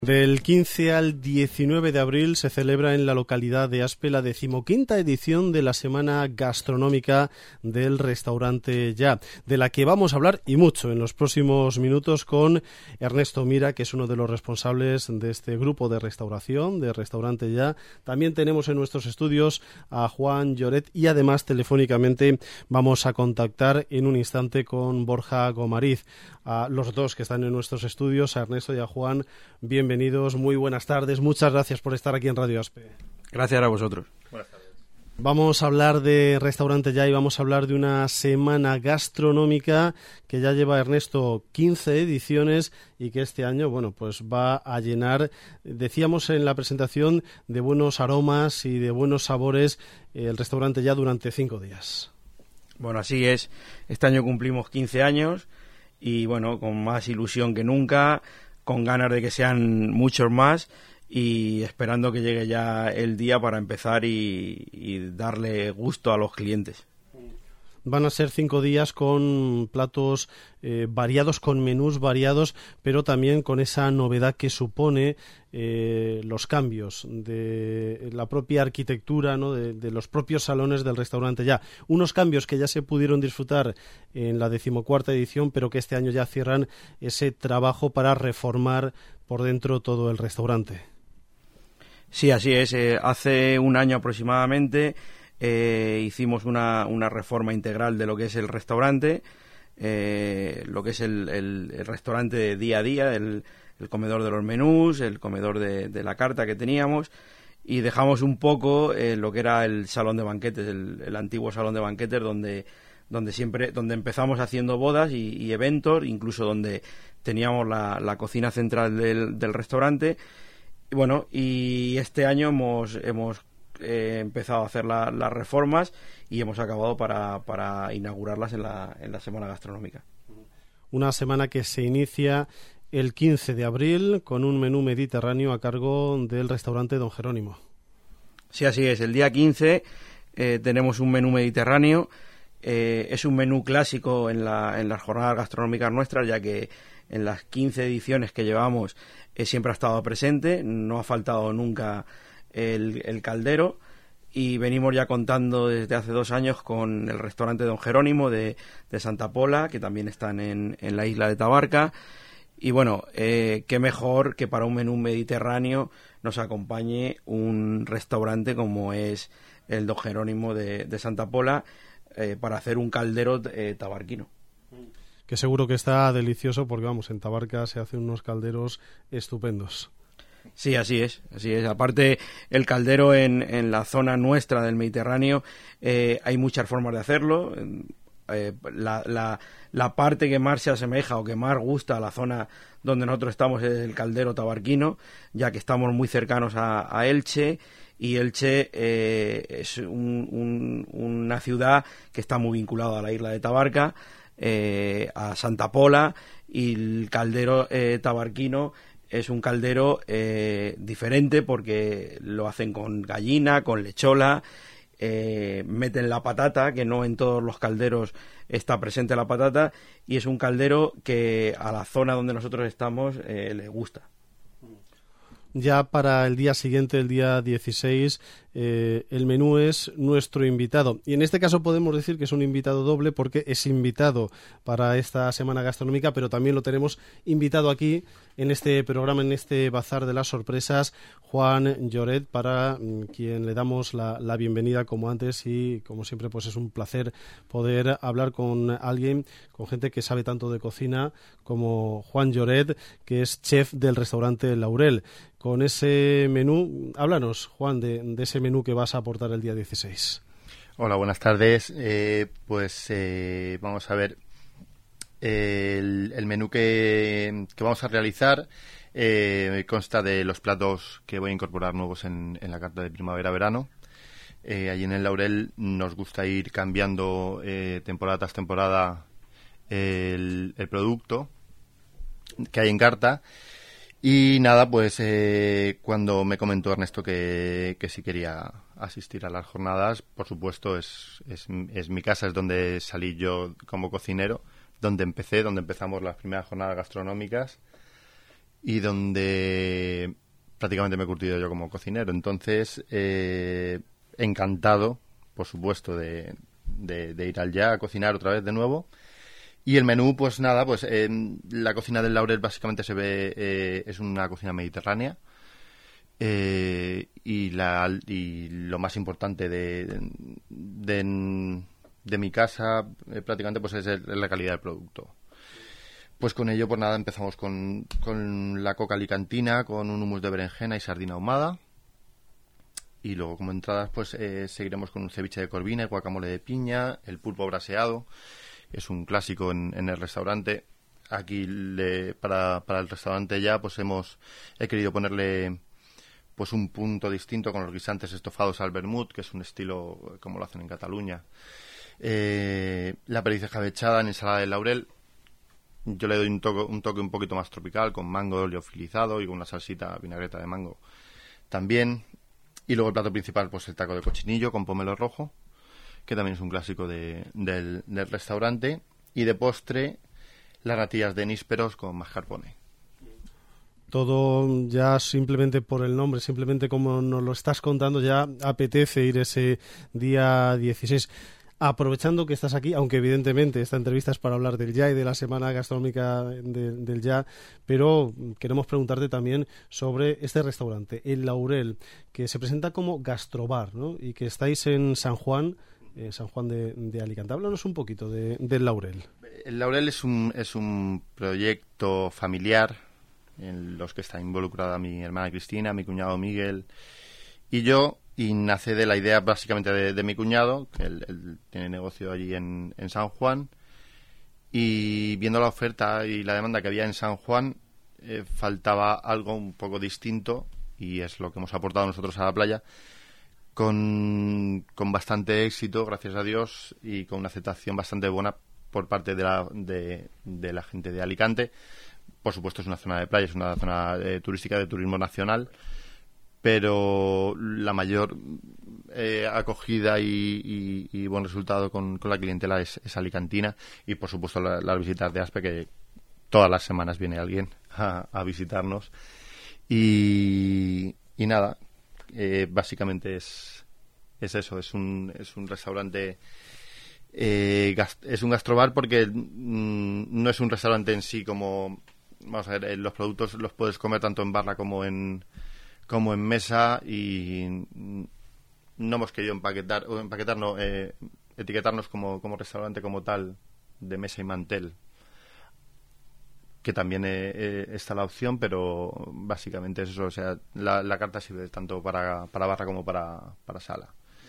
Del 15 al 19 de abril se celebra en la localidad de Aspe la 15ª edición de la Semana Gastronómica del Restaurante Ya, de la que vamos a hablar y mucho en los próximos minutos con Ernesto Mira, que es uno de los responsables de este grupo de restauración de Restaurante Ya. También tenemos en nuestros estudios a Juan Lloret y además telefónicamente vamos a contactar en un instante con Borja Gomariz. A los dos que están en nuestros estudios, a Ernesto y a Juan, bienvenidos, muy buenas tardes, muchas gracias por estar aquí en Radio Aspe. Gracias a vosotros. Buenas tardes. Vamos a hablar de Restaurante Ya y vamos a hablar de una semana gastronómica que ya lleva, Ernesto, 15 ediciones y que este año, bueno, pues va a llenar, decíamos en la presentación, de buenos aromas y de buenos sabores el Restaurante Ya durante 5 días. Bueno, así es. Este año cumplimos 15 años y, bueno, con más ilusión que nunca, con ganas de que sean muchos más y esperando que llegue ya el día para empezar y darle gusto a los clientes. Van a ser 5 días con platos variados, con menús variados, pero también con esa novedad que supone los cambios de la propia arquitectura, ¿no? de los propios salones del Restaurante Ya. Unos cambios que ya se pudieron disfrutar en la 14ª edición, pero que este año ya cierran ese trabajo para reformar por dentro todo el restaurante. Sí, así es. Hace un año aproximadamente hicimos una reforma integral de lo que es el restaurante, lo que es el restaurante de día a día, el comedor de los menús, el comedor de la carta que teníamos, y dejamos un poco lo que era el salón de banquetes, el antiguo salón de banquetes donde empezamos haciendo bodas y eventos, incluso donde teníamos la cocina central del restaurante. Y bueno, y este año hemos empezado a hacer las reformas y hemos acabado para inaugurarlas en la Semana Gastronómica. Una semana que se inicia el 15 de abril con un menú mediterráneo a cargo del restaurante Don Jerónimo. Sí, así es. El día 15 tenemos un menú mediterráneo. Es un menú clásico en las jornadas gastronómicas nuestras, ya que en las 15 ediciones que llevamos siempre ha estado presente, no ha faltado nunca el caldero, y venimos ya contando desde hace 2 años con el restaurante Don Jerónimo de Santa Pola, que también están en la isla de Tabarca. Y bueno, qué mejor que para un menú mediterráneo nos acompañe un restaurante como es el Don Jerónimo de Santa Pola, para hacer un caldero tabarquino. Que seguro que está delicioso porque, vamos, en Tabarca se hacen unos calderos estupendos. Sí, así es. Aparte, el caldero en la zona nuestra del Mediterráneo, hay muchas formas de hacerlo. La parte que más se asemeja o que más gusta a la zona donde nosotros estamos es el caldero tabarquino, ya que estamos muy cercanos a Elche, y Elche es una ciudad que está muy vinculada a la isla de Tabarca, a Santa Pola, y el caldero tabarquino es un caldero diferente porque lo hacen con gallina, con lechola, meten la patata, que no en todos los calderos está presente la patata, y es un caldero que a la zona donde nosotros estamos le gusta. Ya para el día siguiente, el día 16, el menú es nuestro invitado. Y en este caso podemos decir que es un invitado doble porque es invitado para esta Semana Gastronómica, pero también lo tenemos invitado aquí en este programa, en este Bazar de las Sorpresas, Juan Lloret, para quien le damos la bienvenida como antes, y como siempre pues es un placer poder hablar con alguien, con gente que sabe tanto de cocina como Juan Lloret, que es chef del restaurante Laurel. Con ese menú, háblanos, Juan, de ese menú que vas a aportar el día 16. Hola, buenas tardes. Vamos a ver. El menú que vamos a realizar consta de los platos que voy a incorporar nuevos en la carta de primavera-verano. Allí en el Laurel nos gusta ir cambiando temporada tras temporada el producto que hay en carta. Y nada, pues cuando me comentó Ernesto que sí quería asistir a las jornadas, por supuesto es mi casa, es donde salí yo como cocinero, donde empezamos las primeras jornadas gastronómicas, y donde prácticamente me he curtido yo como cocinero. Entonces, encantado, por supuesto, de ir al Ya a cocinar otra vez de nuevo. Y el menú, pues nada, pues la cocina del Laurel básicamente se ve, es una cocina mediterránea. Y lo más importante de mi casa prácticamente pues es la calidad del producto. Pues con ello, pues nada, empezamos con la coca alicantina, con un hummus de berenjena y sardina ahumada. Y luego como entradas pues seguiremos con un ceviche de corvina, el guacamole de piña, el pulpo braseado. Es un clásico en el restaurante. Aquí para el restaurante Ya pues he querido ponerle pues un punto distinto con los guisantes estofados al vermut, que es un estilo como lo hacen en Cataluña. La perdiz escabechada en ensalada de laurel. Yo le doy un toque un poquito más tropical, con mango liofilizado y con una salsita vinagreta de mango también. Y luego el plato principal, pues el taco de cochinillo con pomelo rojo, que también es un clásico del restaurante. Y de postre, las natillas de nísperos con mascarpone. Todo ya simplemente por el nombre, simplemente como nos lo estás contando, ya apetece ir ese día 16. Aprovechando que estás aquí, aunque evidentemente esta entrevista es para hablar del Ya y de la Semana Gastronómica del Ya, pero queremos preguntarte también sobre este restaurante, El Laurel, que se presenta como gastrobar, ¿no? Y que estáis en San Juan de Alicante. Háblanos un poquito del Laurel. El Laurel es un proyecto familiar en los que está involucrada mi hermana Cristina, mi cuñado Miguel y yo. Y nace de la idea básicamente de mi cuñado, que él tiene negocio allí en San Juan, y viendo la oferta y la demanda que había en San Juan, faltaba algo un poco distinto, y es lo que hemos aportado nosotros a la playa, con bastante éxito, gracias a Dios, y con una aceptación bastante buena por parte de la gente de Alicante. Por supuesto es una zona de playa, es una zona turística de turismo nacional, pero la mayor acogida y buen resultado con la clientela es alicantina, y por supuesto las visitas de Aspe, que todas las semanas viene alguien a visitarnos, y nada, básicamente es eso, es un restaurante, es un gastrobar, porque no es un restaurante en sí como, vamos a ver, los productos los puedes comer tanto en barra como en mesa, y no hemos querido etiquetarnos como restaurante como tal, de mesa y mantel, que también está la opción, pero básicamente es eso. O sea, la carta sirve tanto para barra como para sala.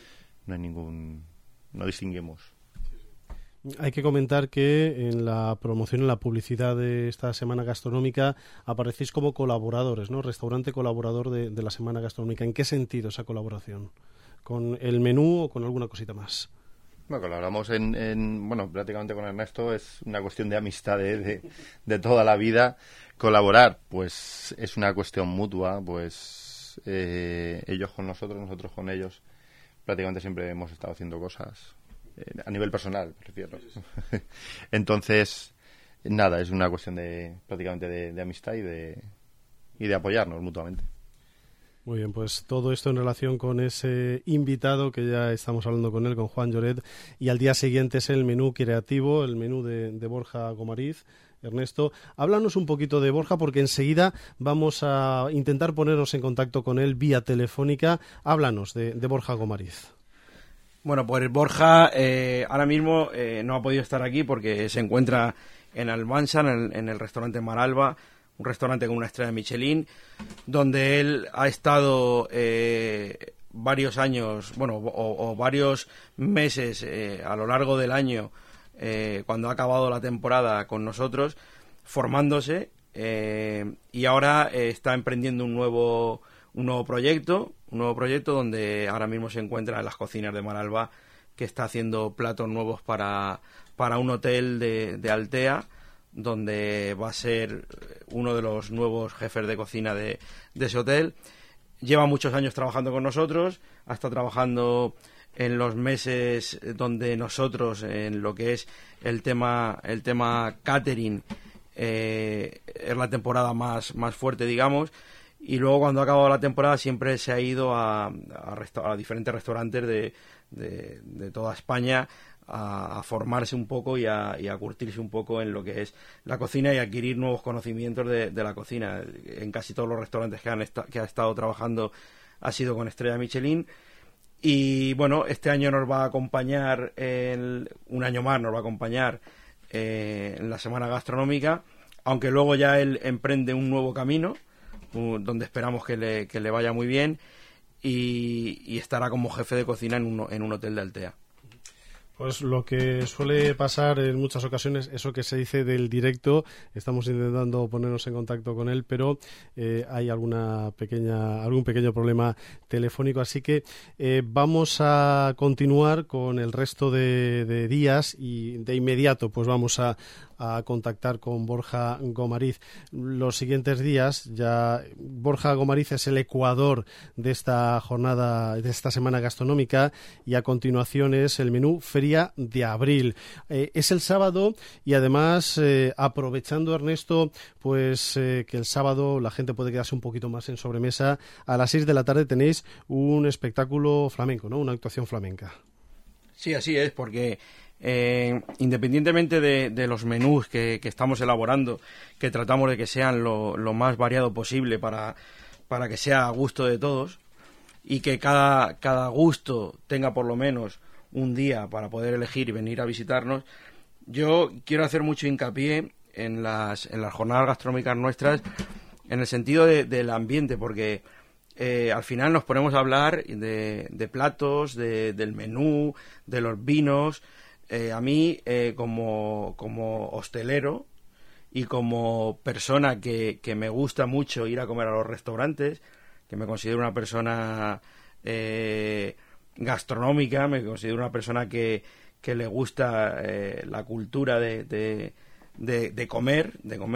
No distinguimos. Hay que comentar que en la promoción, en la publicidad de esta Semana Gastronómica, aparecéis como colaboradores, ¿no? Restaurante colaborador de la Semana Gastronómica. ¿En qué sentido esa colaboración? ¿Con el menú o con alguna cosita más? Bueno, colaboramos prácticamente con Ernesto. Es una cuestión de amistad de toda la vida. Colaborar, pues es una cuestión mutua, pues ellos con nosotros con ellos. Prácticamente siempre hemos estado haciendo cosas. A nivel personal, me refiero. Entonces, nada, es una cuestión prácticamente de amistad y de apoyarnos mutuamente. Muy bien, pues todo esto en relación con ese invitado que ya estamos hablando con él, con Juan Lloret, y al día siguiente es el menú creativo, el menú de Borja Gomariz. Ernesto, háblanos un poquito de Borja, porque enseguida vamos a intentar ponernos en contacto con él vía telefónica. Háblanos de Borja Gomariz. Bueno, pues Borja ahora mismo no ha podido estar aquí porque se encuentra en Almansa, en el restaurante Maralba, un restaurante con una estrella de Michelin, donde él ha estado varios años, o varios meses a lo largo del año, cuando ha acabado la temporada con nosotros, formándose, y ahora está emprendiendo un nuevo proyecto donde ahora mismo se encuentra en las cocinas de Maralba, que está haciendo platos nuevos para un hotel de Altea, donde va a ser uno de los nuevos jefes de cocina de ese hotel. Lleva muchos años trabajando con nosotros, ha estado trabajando en los meses donde nosotros, en lo que es el tema catering, es la temporada más fuerte, digamos, y luego cuando ha acabado la temporada siempre se ha ido a diferentes restaurantes de toda España a formarse un poco y a curtirse un poco en lo que es la cocina y adquirir nuevos conocimientos de la cocina. En casi todos los restaurantes que ha estado trabajando ha sido con estrella Michelin. Y bueno, este año nos va a acompañar, un año más nos va a acompañar en la Semana Gastronómica, aunque luego ya él emprende un nuevo camino, donde esperamos que le vaya muy bien, y estará como jefe de cocina en un hotel de Altea. Pues lo que suele pasar en muchas ocasiones, eso que se dice del directo, estamos intentando ponernos en contacto con él, pero hay algún pequeño problema telefónico, así que vamos a continuar con el resto de días y de inmediato pues vamos a contactar con Borja Gomariz. Los siguientes días ya Borja Gomariz es el ecuador de esta jornada, de esta semana gastronómica, y a continuación es el menú Feria de Abril. Es el sábado y además aprovechando, Ernesto, pues que el sábado la gente puede quedarse un poquito más en sobremesa, a las 6 de la tarde tenéis un espectáculo flamenco, ¿no? Una actuación flamenca. Sí, así es, porque independientemente de los menús que estamos elaborando, que tratamos de que sean lo más variado posible para que sea a gusto de todos y que cada gusto tenga por lo menos un día para poder elegir y venir a visitarnos, yo quiero hacer mucho hincapié en las jornadas gastronómicas nuestras, en el sentido del ambiente, porque al final nos ponemos a hablar de platos, del menú, de los vinos. A mí, como hostelero y como persona que me gusta mucho ir a comer a los restaurantes, que me considero una persona gastronómica, me considero una persona que le gusta la cultura de comer,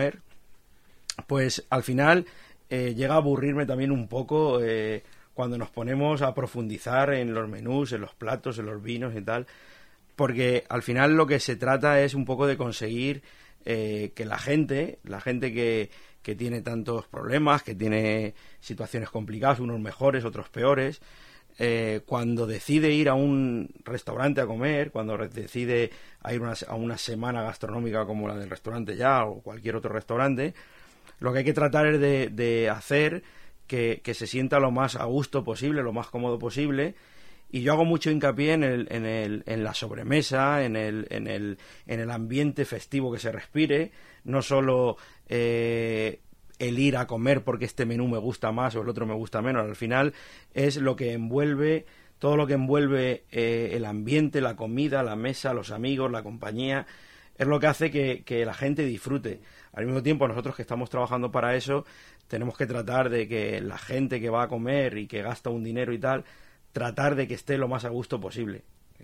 pues al final llega a aburrirme también un poco cuando nos ponemos a profundizar en los menús, en los platos, en los vinos y tal, porque al final lo que se trata es un poco de conseguir que la gente que tiene tantos problemas, que tiene situaciones complicadas, unos mejores, otros peores, cuando decide ir a un restaurante a comer, cuando decide ir a una semana gastronómica como la del restaurante Ya o cualquier otro restaurante, lo que hay que tratar es de hacer que se sienta lo más a gusto posible, lo más cómodo posible. Y yo hago mucho hincapié en la sobremesa, en el ambiente festivo que se respire, no solo el ir a comer porque este menú me gusta más o el otro me gusta menos. Al final es lo que envuelve, todo lo que envuelve el ambiente, la comida, la mesa, los amigos, la compañía, es lo que hace que la gente disfrute. Al mismo tiempo, nosotros que estamos trabajando para eso, tenemos que tratar de que la gente que va a comer y que gasta un dinero y tal, tratar de que esté lo más a gusto posible.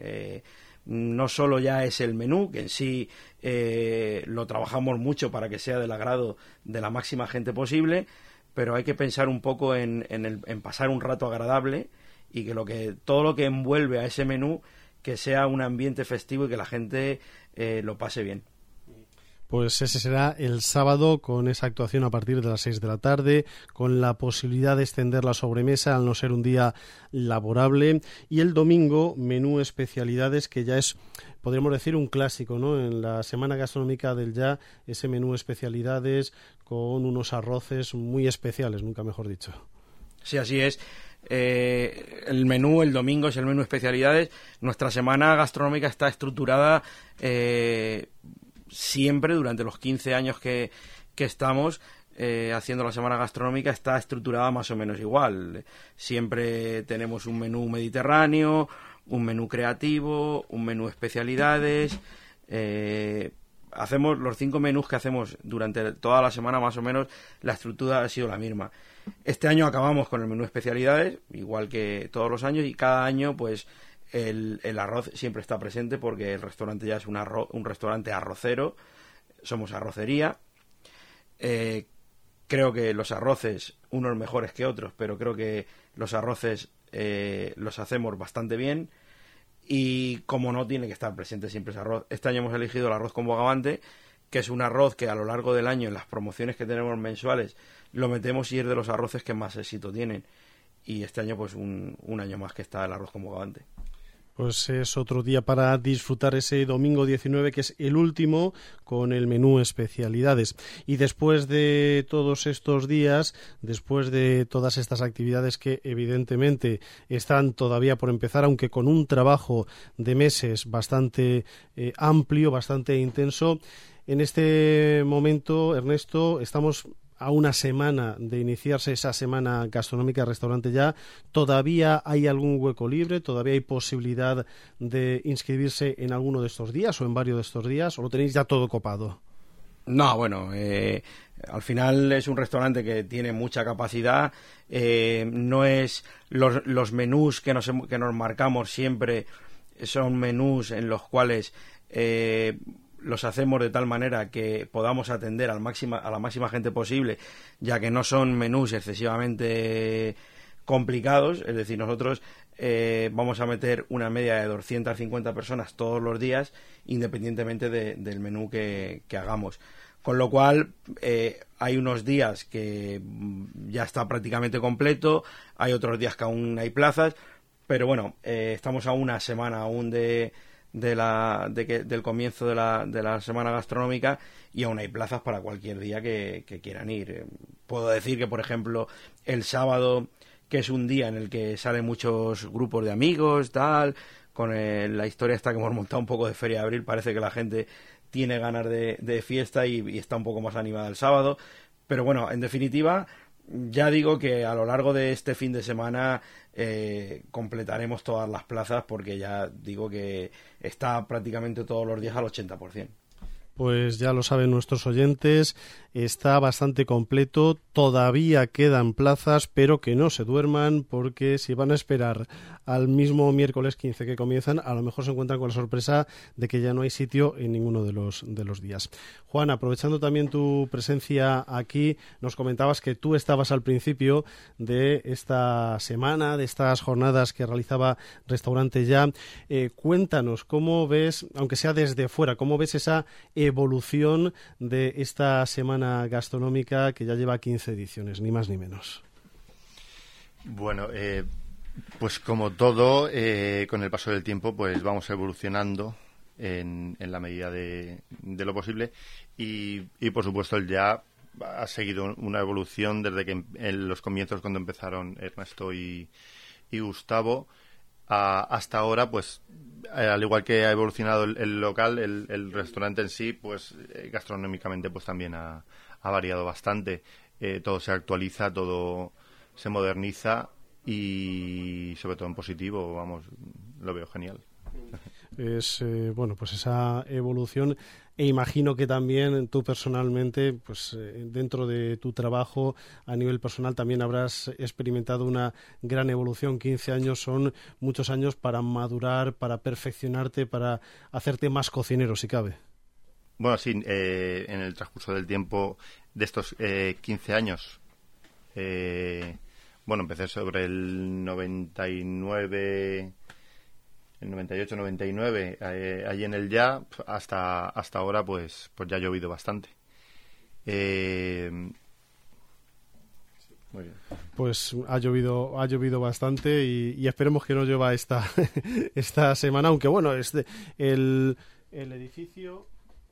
No solo ya es el menú, que en sí lo trabajamos mucho para que sea del agrado de la máxima gente posible, pero hay que pensar un poco en pasar un rato agradable y que todo lo que envuelve a ese menú, que sea un ambiente festivo y que la gente lo pase bien. Pues ese será el sábado, con esa actuación a partir de las 6 de la tarde, con la posibilidad de extender la sobremesa al no ser un día laborable. Y el domingo, menú especialidades, que ya es, podríamos decir, un clásico, ¿no? En la Semana Gastronómica del Ya, ese menú especialidades con unos arroces muy especiales, nunca mejor dicho. Sí, así es. El menú, el domingo es el menú especialidades. Nuestra Semana Gastronómica está estructurada siempre, durante los 15 años que estamos haciendo la Semana Gastronómica, está estructurada más o menos igual. Siempre tenemos un menú mediterráneo, un menú creativo, un menú especialidades. Hacemos los 5 menús que hacemos durante toda la semana, más o menos, la estructura ha sido la misma. Este año acabamos con el menú especialidades, igual que todos los años, y cada año, pues, el arroz siempre está presente, porque el restaurante Ya es un restaurante arrocero, somos arrocería. Creo que los arroces, unos mejores que otros, pero creo que los arroces los hacemos bastante bien, y como no, tiene que estar presente siempre ese arroz. Este año hemos elegido el arroz con bogavante, que es un arroz que a lo largo del año, en las promociones que tenemos mensuales, lo metemos y es de los arroces que más éxito tienen. Y este año, pues un año más que está el arroz con bogavante. Pues es otro día para disfrutar ese domingo 19, que es el último, con el menú especialidades. Y después de todos estos días, después de todas estas actividades que evidentemente están todavía por empezar, aunque con un trabajo de meses bastante amplio, bastante intenso, en este momento, Ernesto, estamos a una semana de iniciarse esa semana gastronómica restaurante ya. ¿Todavía hay algún hueco libre? ¿Todavía hay posibilidad de inscribirse en alguno de estos días o en varios de estos días? ¿O lo tenéis ya todo copado? No, bueno, al final es un restaurante que tiene mucha capacidad. No es los menús que nos marcamos siempre, son menús en los cuales los hacemos de tal manera que podamos atender a la máxima gente posible, ya que no son menús excesivamente complicados. Es decir, nosotros vamos a meter una media de 250 personas todos los días, independientemente del menú que hagamos. Con lo cual, hay unos días que ya está prácticamente completo, hay otros días que aún hay plazas, pero bueno, estamos a una semana aún del comienzo de la semana gastronómica y aún hay plazas para cualquier día que quieran ir. Puedo decir que, por ejemplo, el sábado, que es un día en el que salen muchos grupos de amigos, tal, con la historia esta que hemos montado un poco de Feria de Abril, parece que la gente tiene ganas de fiesta y está un poco más animada el sábado. Pero bueno, en definitiva, ya digo que a lo largo de este fin de semana completaremos todas las plazas, porque ya digo que está prácticamente todos los días al 80%. Pues ya lo saben nuestros oyentes, está bastante completo, todavía quedan plazas, pero que no se duerman, porque si van a esperar al mismo miércoles 15 que comienzan, a lo mejor se encuentran con la sorpresa de que ya no hay sitio en ninguno de los días. Juan, aprovechando también tu presencia aquí, nos comentabas que tú estabas al principio de esta semana, de estas jornadas que realizaba Restaurante Ya. Cuéntanos, ¿cómo ves, aunque sea desde fuera, cómo ves esa evolución de esta semana gastronómica que ya lleva 15 ediciones, ni más ni menos? Bueno, pues como todo, con el paso del tiempo, pues vamos evolucionando en la medida de lo posible y por supuesto el Ya ha seguido una evolución desde que en los comienzos, cuando empezaron Ernesto y Gustavo, hasta ahora, pues al igual que ha evolucionado el local, el restaurante en sí, pues gastronómicamente pues también ha variado bastante. Todo se actualiza, todo se moderniza y sobre todo en positivo, vamos, lo veo genial. Es bueno, pues esa evolución, e imagino que también tú personalmente, pues dentro de tu trabajo a nivel personal también habrás experimentado una gran evolución. 15 años son muchos años para madurar, para perfeccionarte, para hacerte más cocinero, si cabe. Bueno, sí, en el transcurso del tiempo de estos 15 años, bueno, empecé sobre el 99... el 98-99, allí en el Ya, hasta ahora pues ya ha llovido bastante. Muy bien. Pues ha llovido bastante y esperemos que no llueva esta semana, aunque bueno, el edificio...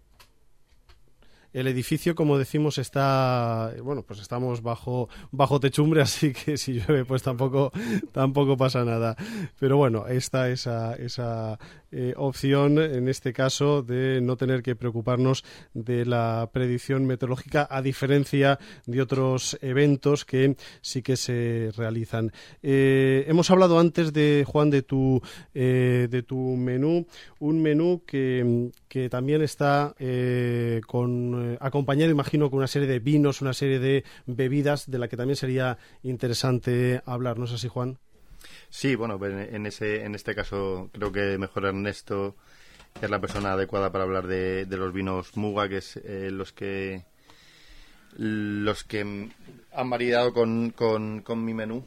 El edificio, como decimos, está, bueno, pues estamos bajo techumbre, así que si llueve, pues tampoco pasa nada. Pero bueno, está esa opción, en este caso, de no tener que preocuparnos de la predicción meteorológica, a diferencia de otros eventos que sí que se realizan. Hemos hablado antes, Juan, de tu menú, un menú que también está acompañado, imagino, con una serie de vinos, una serie de bebidas de la que también sería interesante hablar, ¿no es así, Juan? Sí, bueno, en este caso creo que mejor Ernesto es la persona adecuada para hablar de los vinos Muga, que es los que han maridado con mi menú.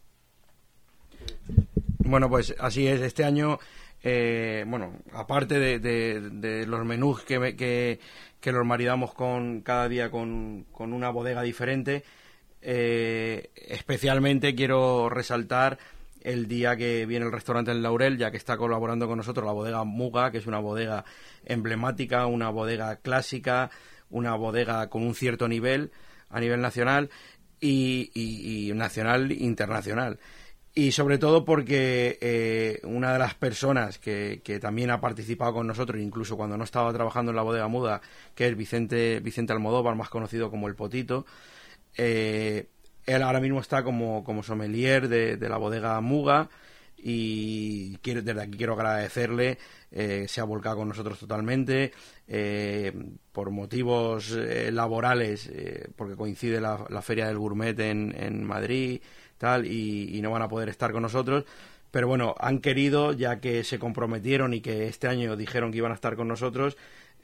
Bueno, pues así es. Este año, bueno, aparte de los menús que que los maridamos cada día con una bodega diferente. Especialmente quiero resaltar el día que viene el restaurante El Laurel, ya que está colaborando con nosotros la bodega Muga, que es una bodega emblemática, una bodega clásica, una bodega con un cierto nivel a nivel nacional y nacional internacional. Y sobre todo porque una de las personas que también ha participado con nosotros, incluso cuando no estaba trabajando en la bodega Muga, que es Vicente Almodóvar, más conocido como El Potito, él ahora mismo está como sommelier de la bodega Muga, y desde aquí quiero agradecerle. Se ha volcado con nosotros totalmente por motivos laborales, porque coincide la Feria del Gourmet en Madrid tal, y no van a poder estar con nosotros, pero bueno, han querido, ya que se comprometieron y que este año dijeron que iban a estar con nosotros.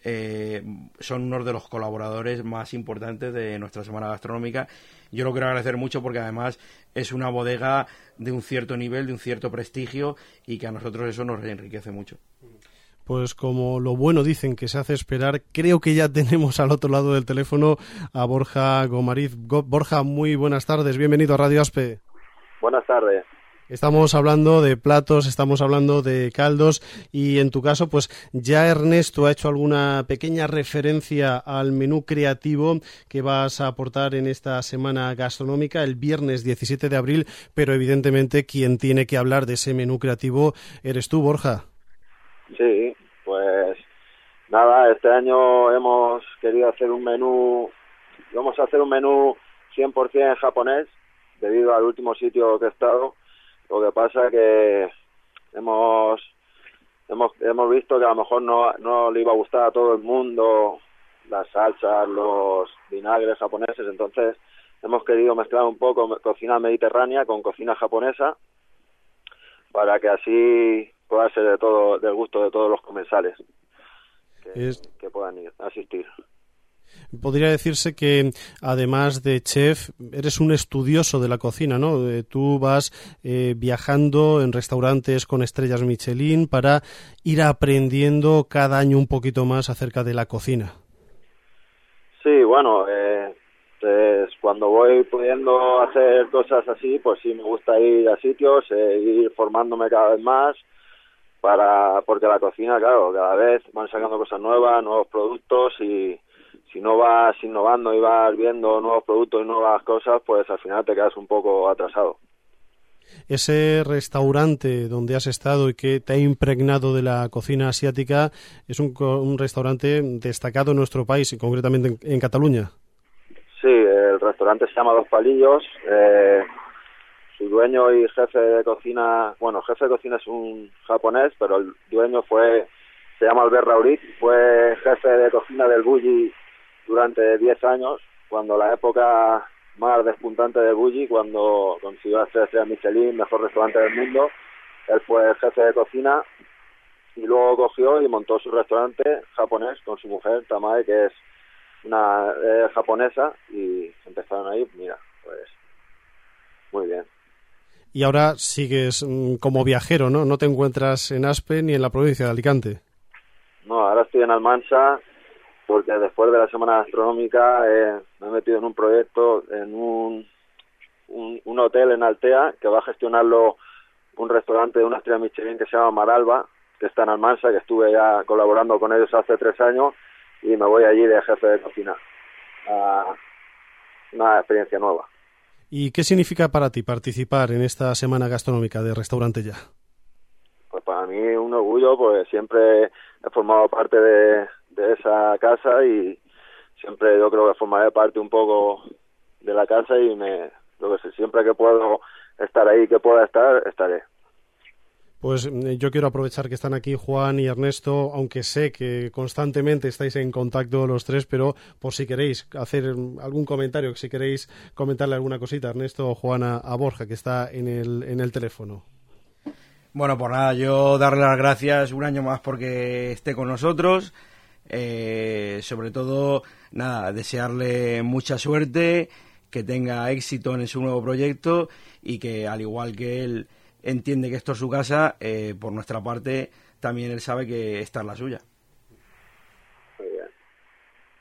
Son unos de los colaboradores más importantes de nuestra Semana Gastronómica. Yo lo quiero agradecer mucho porque además es una bodega de un cierto nivel, de un cierto prestigio, y que a nosotros eso nos enriquece mucho. Pues como lo bueno dicen que se hace esperar, creo que ya tenemos al otro lado del teléfono a Borja Gomariz. Borja, muy buenas tardes, bienvenido a Radio Aspe. Buenas tardes. Estamos hablando de platos, estamos hablando de caldos, y en tu caso, pues ya Ernesto ha hecho alguna pequeña referencia al menú creativo que vas a aportar en esta semana gastronómica el viernes 17 de abril, pero evidentemente quien tiene que hablar de ese menú creativo eres tú, Borja. Sí, pues nada, este año hemos querido hacer un menú, vamos a hacer un menú 100% japonés, debido al último sitio que he estado. Lo que pasa que hemos visto que a lo mejor no le iba a gustar a todo el mundo las salsas, los vinagres japoneses, entonces hemos querido mezclar un poco cocina mediterránea con cocina japonesa, para que así pueda ser del gusto de todos los comensales que puedan asistir. Podría decirse que, además de chef, eres un estudioso de la cocina, ¿no? Tú vas viajando en restaurantes con estrellas Michelin para ir aprendiendo cada año un poquito más acerca de la cocina. Sí, bueno, pues cuando voy pudiendo hacer cosas así, pues sí me gusta ir a sitios, ir formándome cada vez más, porque la cocina, claro, cada vez van sacando cosas nuevas, nuevos productos, y si no vas innovando y vas viendo nuevos productos y nuevas cosas, pues al final te quedas un poco atrasado. Ese restaurante donde has estado y que te ha impregnado de la cocina asiática es un restaurante destacado en nuestro país, y concretamente en Cataluña. Sí, el restaurante se llama Dos Palillos. Su dueño y jefe de cocina, bueno, jefe de cocina es un japonés, pero el dueño se llama Albert Rauric, fue jefe de cocina del Bulli durante 10 años, cuando la época más despuntante del Bulli, cuando consiguió las 3 estrellas Michelin, mejor restaurante del mundo. Él fue el jefe de cocina y luego cogió y montó su restaurante japonés con su mujer, Tamae, que es una japonesa, y empezaron ahí, mira, pues muy bien. Y ahora sigues como viajero, ¿no? No te encuentras en Aspe ni en la provincia de Alicante. No, ahora estoy en Almansa, porque después de la Semana Gastronómica me he metido en un proyecto, en un hotel en Altea, que va a gestionarlo un restaurante de una estrella Michelin que se llama Maralba, que está en Almansa, que estuve ya colaborando con ellos hace 3 años, y me voy allí de jefe de cocina. Una experiencia nueva. ¿Y qué significa para ti participar en esta Semana Gastronómica de Restaurante Ya? Pues para mí un orgullo, pues siempre he formado parte de esa casa, y siempre yo creo que formaré parte un poco de la casa, y siempre que puedo estar ahí, que pueda estar, estaré. Pues yo quiero aprovechar que están aquí Juan y Ernesto, aunque sé que constantemente estáis en contacto los tres, pero por si queréis hacer algún comentario, si queréis comentarle alguna cosita, Ernesto o Juan, a Borja, que está en el teléfono. Bueno, pues nada, yo darle las gracias un año más porque esté con nosotros. Sobre todo, nada, desearle mucha suerte, que tenga éxito en su nuevo proyecto, y que, al igual que él entiende que esto es su casa, por nuestra parte también él sabe que esta es la suya. Muy bien.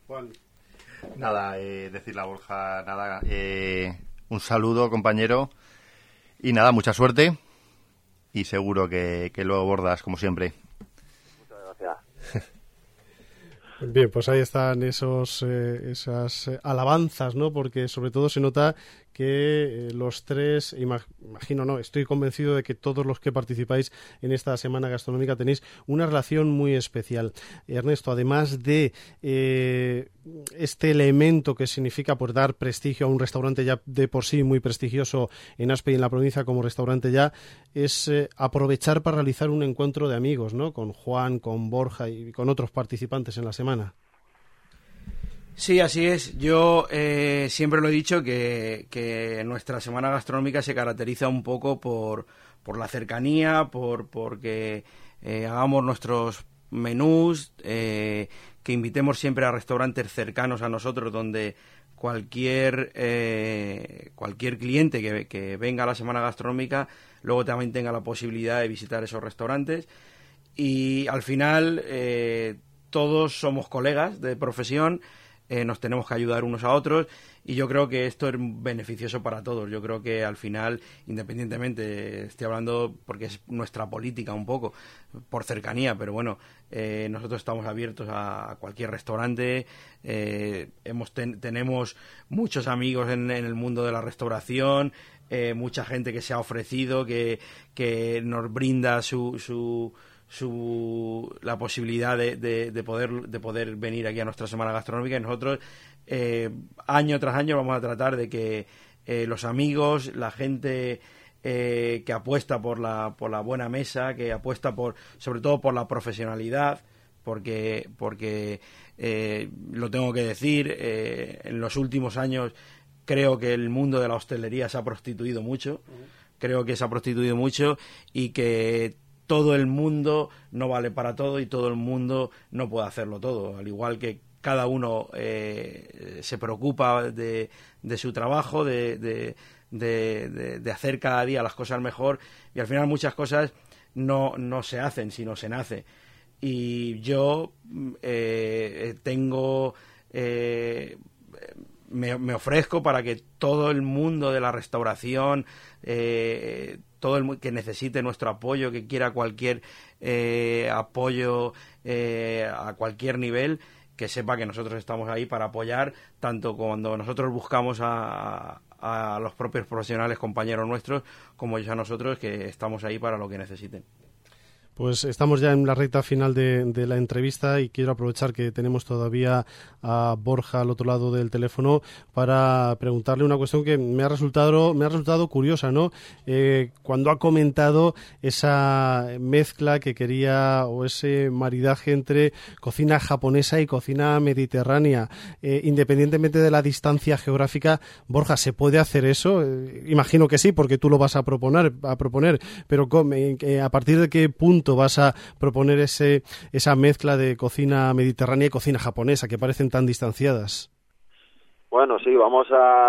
Juan. Nada, decirle a Borja, nada, un saludo, compañero, y nada, mucha suerte, y seguro que lo bordas como siempre. Muchas gracias. Bien, pues ahí están esas alabanzas, ¿no? Porque sobre todo se nota que los tres, imagino, no, estoy convencido de que todos los que participáis en esta semana gastronómica tenéis una relación muy especial. Ernesto, además de este elemento que significa pues dar prestigio a un restaurante ya de por sí muy prestigioso en Aspe y en la provincia como restaurante ya, es aprovechar para realizar un encuentro de amigos, ¿no? Con Juan, con Borja y con otros participantes en la semana. Sí, así es. Yo siempre lo he dicho que nuestra semana gastronómica se caracteriza un poco por la cercanía, porque hagamos nuestros menús, que invitemos siempre a restaurantes cercanos a nosotros donde cualquier cliente que venga a la semana gastronómica luego también tenga la posibilidad de visitar esos restaurantes. Y al final todos somos colegas de profesión. Nos tenemos que ayudar unos a otros y yo creo que esto es beneficioso para todos. Yo creo que al final, independientemente, estoy hablando porque es nuestra política un poco, por cercanía, pero bueno, nosotros estamos abiertos a cualquier restaurante, tenemos muchos amigos en el mundo de la restauración, mucha gente que se ha ofrecido, que nos brinda la posibilidad de poder venir aquí a nuestra semana gastronómica, y nosotros año tras año vamos a tratar de que los amigos, la gente que apuesta por la buena mesa, que apuesta sobre todo por la profesionalidad, porque lo tengo que decir, en los últimos años creo que el mundo de la hostelería se ha prostituido mucho, y que todo el mundo no vale para todo y todo el mundo no puede hacerlo todo. Al igual que cada uno se preocupa de su trabajo, de hacer cada día las cosas mejor, y al final muchas cosas no se hacen, sino se nace. Y yo me ofrezco para que todo el mundo de la restauración, todo el mundo que necesite nuestro apoyo, que quiera cualquier apoyo a cualquier nivel, que sepa que nosotros estamos ahí para apoyar, tanto cuando nosotros buscamos a los propios profesionales, compañeros nuestros, como ellos a nosotros, que estamos ahí para lo que necesiten. Pues estamos ya en la recta final de la entrevista y quiero aprovechar que tenemos todavía a Borja al otro lado del teléfono para preguntarle una cuestión que me ha resultado curiosa, ¿no? Cuando ha comentado esa mezcla que quería, o ese maridaje entre cocina japonesa y cocina mediterránea, independientemente de la distancia geográfica, Borja, ¿se puede hacer eso? Imagino que sí, porque tú lo vas a proponer, pero ¿a partir de qué punto vas a proponer esa mezcla de cocina mediterránea y cocina japonesa que parecen tan distanciadas? Bueno, sí, vamos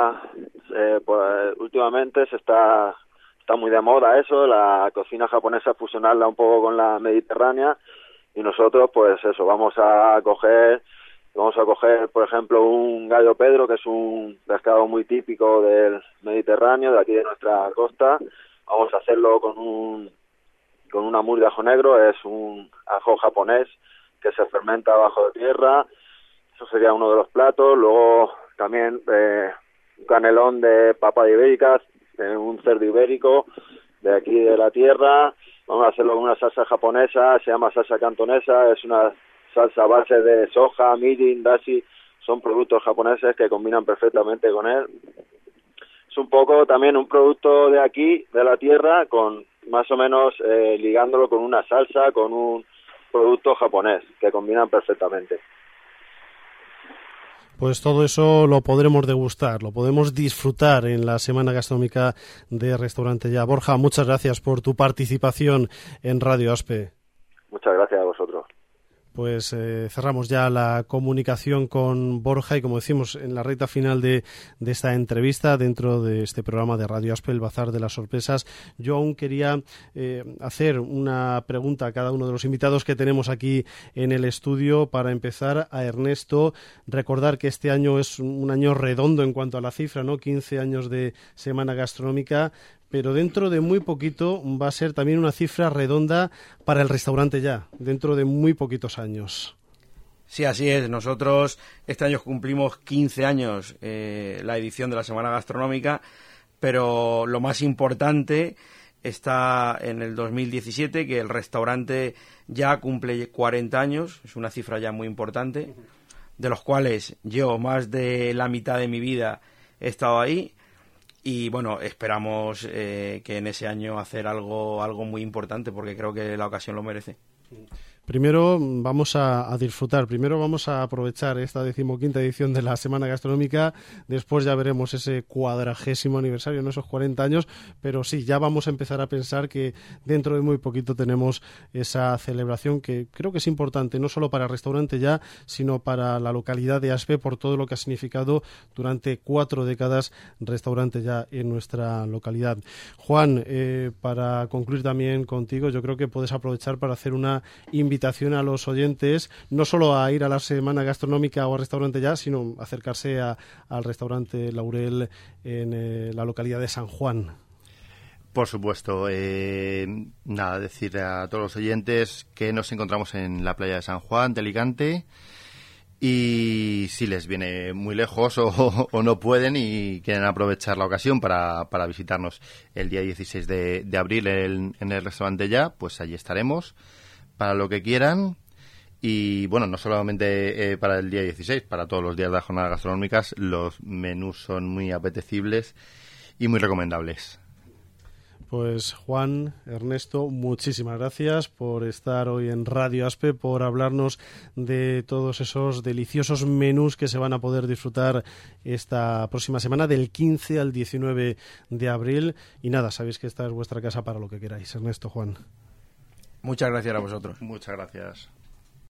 pues últimamente está muy de moda eso, la cocina japonesa, fusionarla un poco con la mediterránea, y nosotros pues eso, vamos a coger, por ejemplo, un gallo Pedro, que es un pescado muy típico del Mediterráneo, de aquí de nuestra costa. Vamos a hacerlo con un amur de ajo negro, es un ajo japonés que se fermenta bajo tierra. Eso sería uno de los platos. Luego también un canelón de papa de ibéricas, un cerdo ibérico de aquí de la tierra. Vamos a hacerlo con una salsa japonesa, se llama salsa cantonesa, es una salsa a base de soja, mirin, dashi, son productos japoneses que combinan perfectamente con él. Es un poco también un producto de aquí, de la tierra, con más o menos ligándolo con una salsa, con un producto japonés, que combinan perfectamente. Pues todo eso lo podremos degustar, lo podemos disfrutar en la Semana Gastronómica de Restaurante Ya. Borja, muchas gracias por tu participación en Radio Aspe. Muchas gracias a vosotros. Pues cerramos ya la comunicación con Borja y, como decimos, en la recta final de esta entrevista dentro de este programa de Radio Aspe, el Bazar de las Sorpresas, yo aún quería hacer una pregunta a cada uno de los invitados que tenemos aquí en el estudio. Para empezar, a Ernesto, recordar que este año es un año redondo en cuanto a la cifra, ¿no? 15 años de Semana Gastronómica, pero dentro de muy poquito va a ser también una cifra redonda para el restaurante Ya, dentro de muy poquitos años. Sí, así es. Nosotros este año cumplimos 15 años la edición de la Semana Gastronómica, pero lo más importante está en el 2017, que el restaurante Ya cumple 40 años, es una cifra ya muy importante, de los cuales yo más de la mitad de mi vida he estado ahí. Y bueno, esperamos que en ese año hacer algo muy importante, porque creo que la ocasión lo merece. Primero vamos a disfrutar, primero vamos a aprovechar esta 15ª edición de la Semana Gastronómica, después ya veremos ese 40º aniversario, no esos 40 años, pero sí, ya vamos a empezar a pensar que dentro de muy poquito tenemos esa celebración que creo que es importante, no solo para el restaurante Ya, sino para la localidad de Aspe, por todo lo que ha significado durante 4 décadas restaurante Ya en nuestra localidad. Juan, para concluir también contigo, yo creo que puedes aprovechar para hacer una invitación a los oyentes, no solo a ir a la Semana Gastronómica o al restaurante Ya, sino acercarse al restaurante Laurel en la localidad de San Juan. Por supuesto, nada, decir a todos los oyentes que nos encontramos en la playa de San Juan de Alicante, y si les viene muy lejos o no pueden y quieren aprovechar la ocasión para visitarnos el día 16 de abril en el restaurante Ya, pues allí estaremos para lo que quieran. Y bueno, no solamente para el día 16, para todos los días de las jornadas gastronómicas, los menús son muy apetecibles y muy recomendables. Pues Juan, Ernesto, muchísimas gracias por estar hoy en Radio Aspe, por hablarnos de todos esos deliciosos menús que se van a poder disfrutar esta próxima semana, del 15 al 19 de abril. Y nada, sabéis que esta es vuestra casa para lo que queráis. Ernesto, Juan. Muchas gracias a vosotros. Muchas gracias.